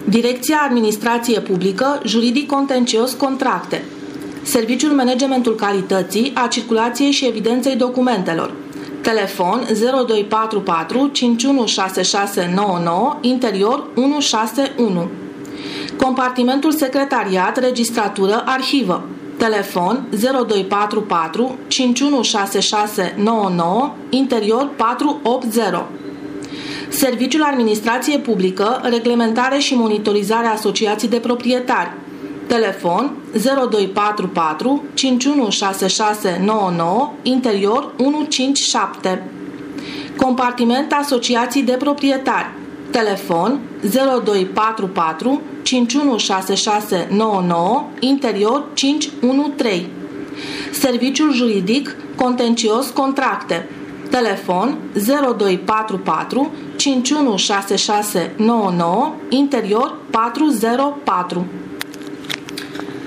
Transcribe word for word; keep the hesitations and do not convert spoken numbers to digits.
Direcția Administrație Publică, Juridic Contencios Contracte. Serviciul Managementul Calității, a Circulației și Evidenței Documentelor. Telefon zero doi patru patru cinci unu șase șase nouă nouă, interior unu șase unu. Compartimentul Secretariat, Registratură, Arhivă. Telefon zero doi patru patru cinci unu șase șase nouă nouă, interior patru opt zero. Serviciul Administrație Publică, Reglementare și Monitorizare a Asociații de Proprietari. Telefon zero doi patru patru cinci unu șase șase nouă nouă, interior unu cinci șapte. Compartiment Asociații de Proprietari. Telefon zero doi patru patru cinci unu șase șase nouă nouă, interior cinci unu trei. Serviciul Juridic Contencios Contracte. Telefon zero doi patru patru cinci unu șase șase nouă nouă, interior patru zero patru.